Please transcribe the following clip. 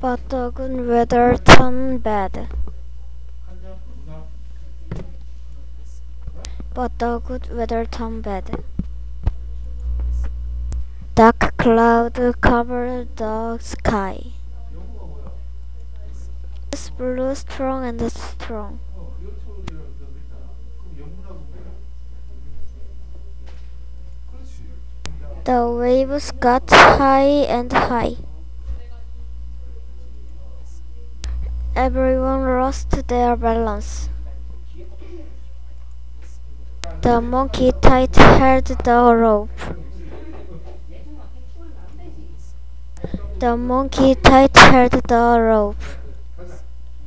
But the good weather turned bad. But the good weather turned bad. Dark cloud covered the sky. It blew strong and strong. The waves got high and high. Everyone lost their balance. The monkey tight held the rope. The monkey tight held the rope.